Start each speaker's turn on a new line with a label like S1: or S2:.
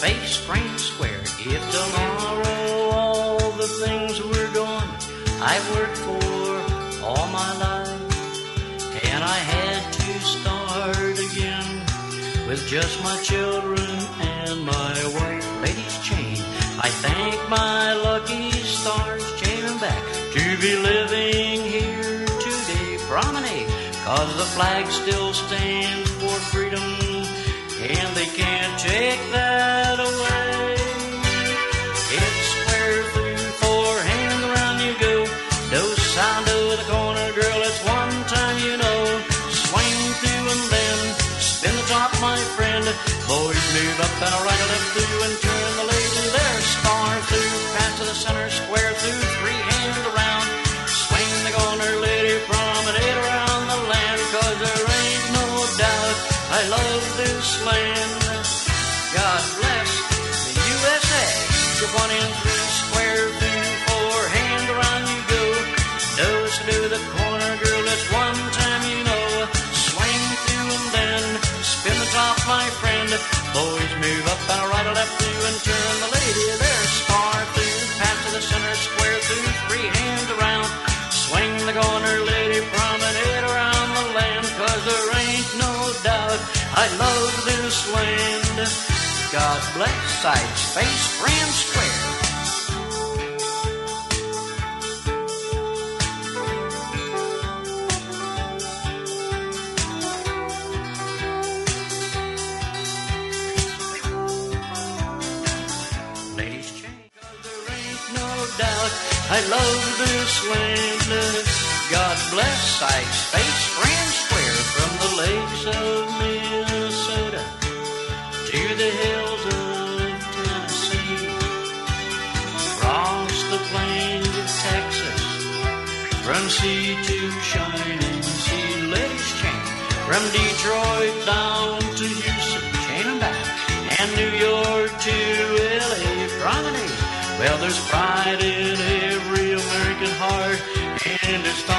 S1: Space Grand Square. If tomorrow all the things were gone I've worked for all my life, and I had to start again with just my children and my wife. Ladies chain, I thank my lucky stars, chaining back to be living here today. Promenade, 'cause the flag still stands for freedom, and they can't take that away. It's square through four, hand around you go. No sound of the corner, girl, it's one time you know. Swing through and then spin the top, my friend. Boys move up and a right, a left through, and turn the lady there. Star through, pass to the center, square through, three hand around. Swing the corner, lady, promenade around the land, 'cause there ain't no doubt I love this land. God bless the USA. You're one in three, square through four, hand around you go. Nose to the corner, girl, it's one time you know. Swing through and then spin the top, my friend. Boys move up and a right, a left through, and turn the lady there. Star through, pass to the center, square through, three hands around. Swing the corner, lady, promenade around the land, 'cause there ain't no doubt I love this land. God bless Side Space Grand Square. Ladies chain, 'cause there ain't no doubt I love this land. God bless Side Space Grand Square. From the lakes of Minnesota to the hills of Tennessee, across the plains of Texas, from sea to shining sea. Ladies chain, from Detroit down to Houston, chain and back, and New York to LA. Promenade, well, there's pride in every American heart, and it's